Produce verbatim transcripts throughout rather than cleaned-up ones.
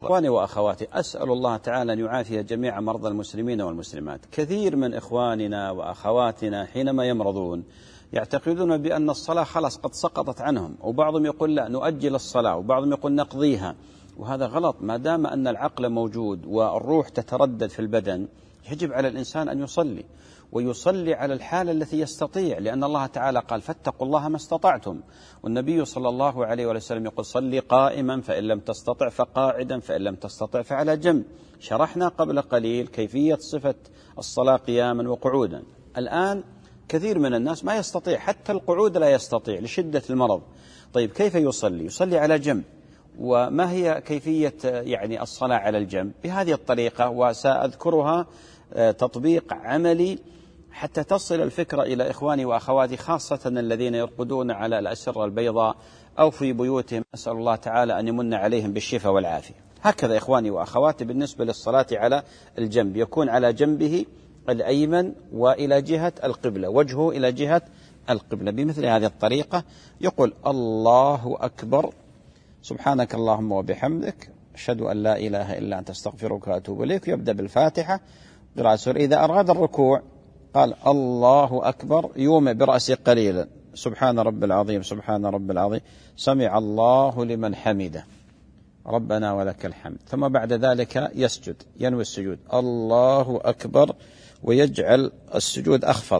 إخواني وأخواتي، أسأل الله تعالى أن يعافي جميع مرضى المسلمين والمسلمات. كثير من إخواننا وأخواتنا حينما يمرضون يعتقدون بأن الصلاة خلاص قد سقطت عنهم، وبعضهم يقول لا نؤجل الصلاة، وبعضهم يقول نقضيها، وهذا غلط. ما دام أن العقل موجود والروح تتردد في البدن يجب على الإنسان أن يصلي، ويصلي على الحالة التي يستطيع، لأن الله تعالى قال فاتقوا الله ما استطعتم، والنبي صلى الله عليه وسلم يقول صلي قائما فإن لم تستطع فقاعدا فإن لم تستطع فعلى جنب. شرحنا قبل قليل كيفية صفة الصلاة قياما وقعودا. الآن كثير من الناس ما يستطيع حتى القعود، لا يستطيع لشدة المرض. طيب كيف يصلي؟ يصلي على جنب. وما هي كيفية يعني الصلاة على الجنب؟ بهذه الطريقة، وسأذكرها تطبيق عملي حتى تصل الفكرة إلى إخواني وأخواتي، خاصة الذين يرقدون على الأسرة البيضاء أو في بيوتهم. أسأل الله تعالى أن يمن عليهم بالشفاء والعافية. هكذا إخواني وأخواتي بالنسبة للصلاة على الجنب، يكون على جنبه الأيمن وإلى جهة القبلة، وجهه إلى جهة القبلة بمثل هذه الطريقة. يقول الله أكبر، سبحانك اللهم وبحمدك، أشهد أن لا إله إلا أنت، أستغفرك وأتوب إليك. يبدأ بالفاتحة قراءة سورة. إذا أراد الركوع قال الله أكبر، يومئ برأسه قليلا، سبحان رب العظيم سبحان رب العظيم، سمع الله لمن حمده، ربنا ولك الحمد. ثم بعد ذلك يسجد، ينوي السجود، الله أكبر، ويجعل السجود أخفض،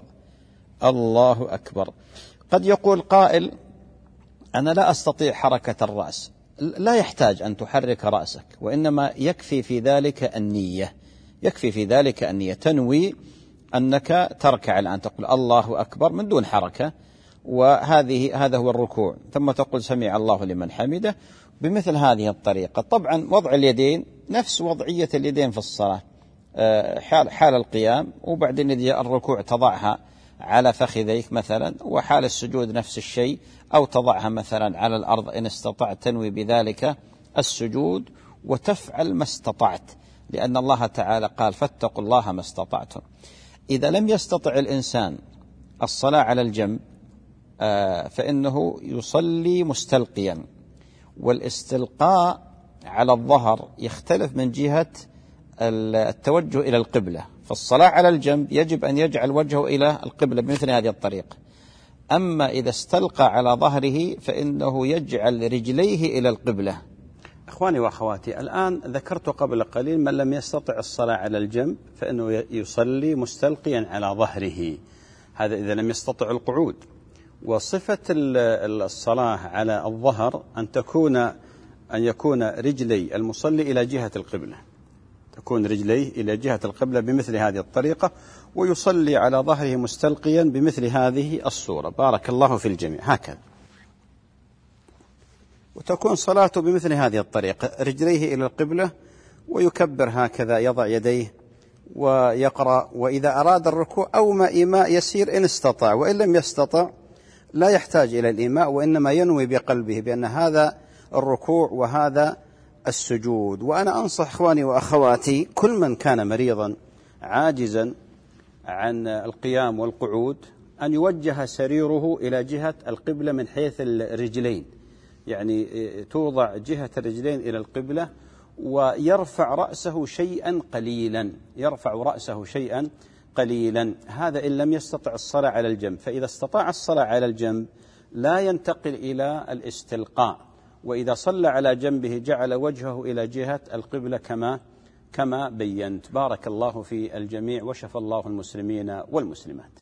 الله أكبر. قد يقول قائل أنا لا أستطيع حركة الرأس. لا يحتاج أن تحرك رأسك، وإنما يكفي في ذلك النية، يكفي في ذلك النية، تنوي أنك تركع الآن، تقول الله أكبر من دون حركة، وهذه هذا هو الركوع. ثم تقول سمع الله لمن حمده بمثل هذه الطريقة. طبعا وضع اليدين نفس وضعية اليدين في الصلاة، حال, حال القيام، وبعدين إذا الركوع تضعها على فخذيك مثلا، وحال السجود نفس الشيء، أو تضعها مثلا على الأرض إن استطعت، تنوي بذلك السجود وتفعل ما استطعت، لأن الله تعالى قال فاتقوا الله ما استطعتم. إذا لم يستطع الإنسان الصلاة على الجنب فإنه يصلي مستلقيا، والاستلقاء على الظهر يختلف من جهة التوجه إلى القبلة. فالصلاة على الجنب يجب أن يجعل وجهه إلى القبلة بمثل هذه الطريقة. أما إذا استلقى على ظهره فإنه يجعل رجليه إلى القبلة. إخواني وأخواتي، الآن ذكرت قبل قليل من لم يستطع الصلاة على الجنب فإنه يصلي مستلقيا على ظهره، هذا إذا لم يستطع القعود. وصفة الصلاة على الظهر أن تكون أن يكون رجلي المصلي إلى جهة القبلة، تكون رجليه إلى جهة القبلة بمثل هذه الطريقة، ويصلي على ظهره مستلقيا بمثل هذه الصورة. بارك الله في الجميع. هكذا، وتكون صلاته بمثل هذه الطريقة، رجليه إلى القبلة، ويكبر هكذا، يضع يديه ويقرأ. وإذا أراد الركوع أومى إيماء يسير إن استطاع، وإن لم يستطع لا يحتاج إلى الإيماء، وإنما ينوي بقلبه بأن هذا الركوع وهذا السجود. وأنا أنصح إخواني وأخواتي كل من كان مريضا عاجزا عن القيام والقعود أن يوجه سريره إلى جهة القبلة من حيث الرجلين، يعني توضع جهة الرجلين إلى القبلة، ويرفع رأسه شيئا قليلا، يرفع رأسه شيئا قليلا. هذا إن لم يستطع الصلاة على الجنب. فإذا استطاع الصلاة على الجنب لا ينتقل إلى الاستلقاء، وإذا صلى على جنبه جعل وجهه إلى جهة القبلة كما كما بينت. بارك الله في الجميع، وشفى الله المسلمين والمسلمات.